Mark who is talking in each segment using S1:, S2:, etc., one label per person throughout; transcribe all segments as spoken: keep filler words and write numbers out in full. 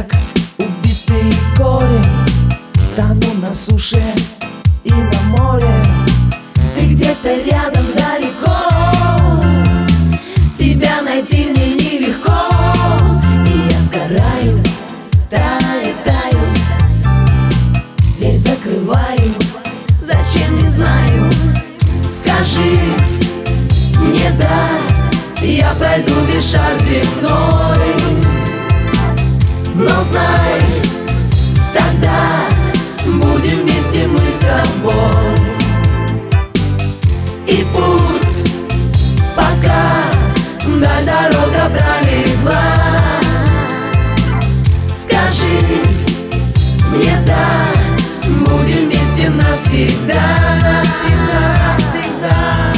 S1: как убитый горем, тону на суше и на море.
S2: Ты где-то рядом далеко, тебя найти мне нелегко.
S1: И я сгораю, таю, таю, дверь закрываю.
S2: Зачем, не знаю.
S1: Скажи мне да,
S2: я пройду весь шар земной.
S1: но знай, тогда
S2: будем вместе мы с тобой.
S1: и пусть
S2: Пока даль дорога пролегла,
S1: скажи
S2: мне да, будем вместе навсегда.
S1: навсегда, навсегда.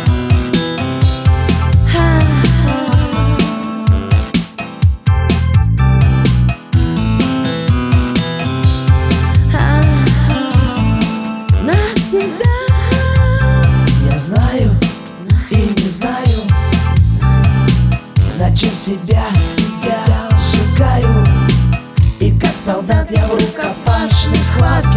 S1: Я знаю и не знаю, зачем себя, себя сжигаю. И как солдат я в рукопашной схватке